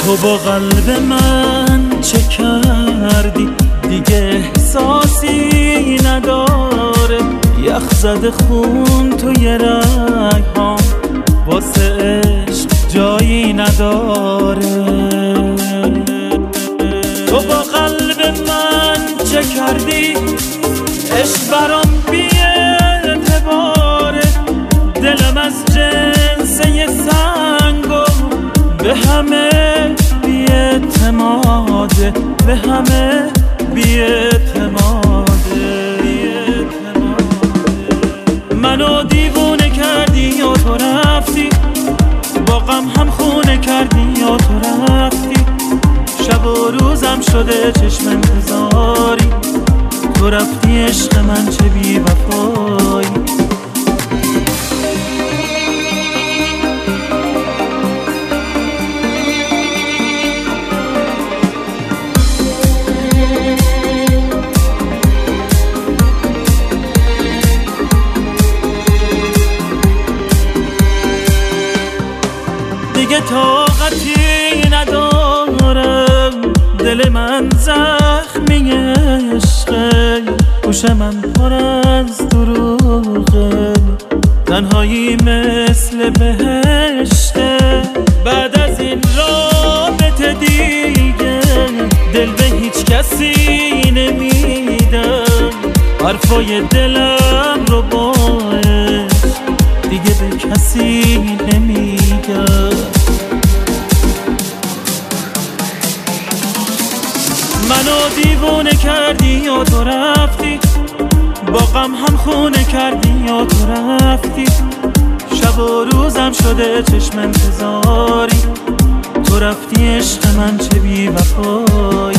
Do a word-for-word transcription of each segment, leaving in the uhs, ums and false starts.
تو با قلب من چه کردی؟ دیگه احساسی نداره، یخ زده خون توی رگ‌هام، واسه عشق جایی نداره. تو با قلب من چه کردی؟ عشق برام بی اعتباره، دلم از جنسه سنگو به همه بی اعتماده، به همه بی اعتماده. منو دیوونه کردی یا تو رفتی، با غم هم خونه کردی یا تو رفتی، شب و روزم شده چشم انتظاری، تو رفتی عشق من چه بی وفایی. دیگه طاقتی ندارم، دل من زخمی عشقه، گوش من پر از دروغه، تنهایی مثل بهشته. بعد از این رابطه دیگه دل به هیچ کسی نمیدم، حرفای دلم رو با عشق دیگه به کسی نمیگم. منو دیوونه کردی یا تو رفتی، با غم هم خونه کردی یا تو رفتی، شب و روزم شده چشم انتظاری، تو رفتی عشق من چه بی وفایی.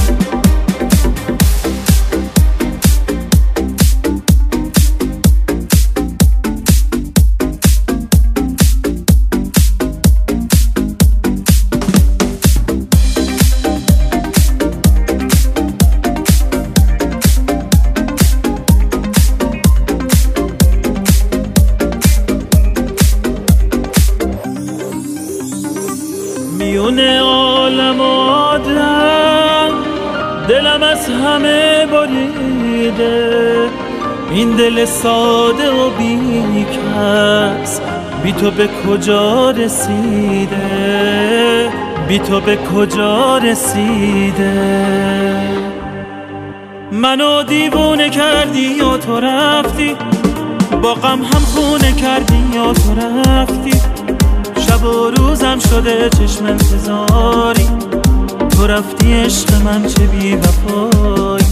میون عالم آدم دلم از همه بریده، این دل ساده و بی کس بی تو به کجا رسیده، بی تو به کجا رسیده. منو دیوونه کردی یا تو رفتی، با غم هم خونه کردی یا تو رفتی، شب و روزم شده چشم انتظاری، تو رفتی عشق من چه بی وفایی.